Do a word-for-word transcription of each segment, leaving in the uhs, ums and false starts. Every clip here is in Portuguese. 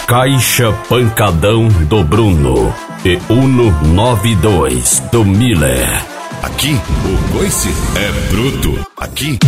Caixa Pancadão do Bruno e Uno noventa e dois do Miller. Aqui o coice é bruto. Aqui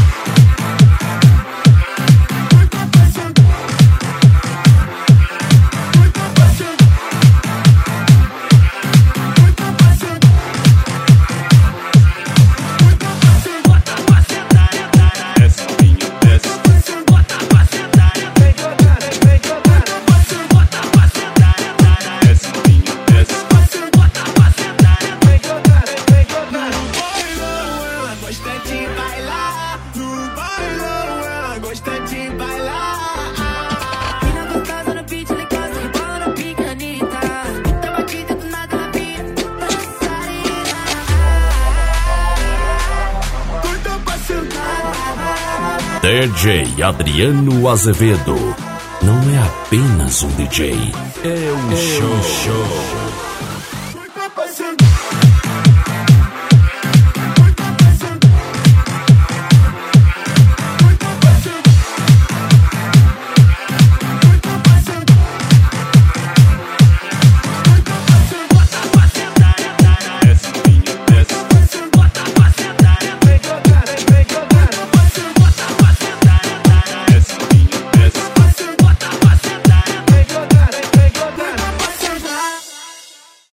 D J Adriano Azevedo não é apenas um D J, é um show. show.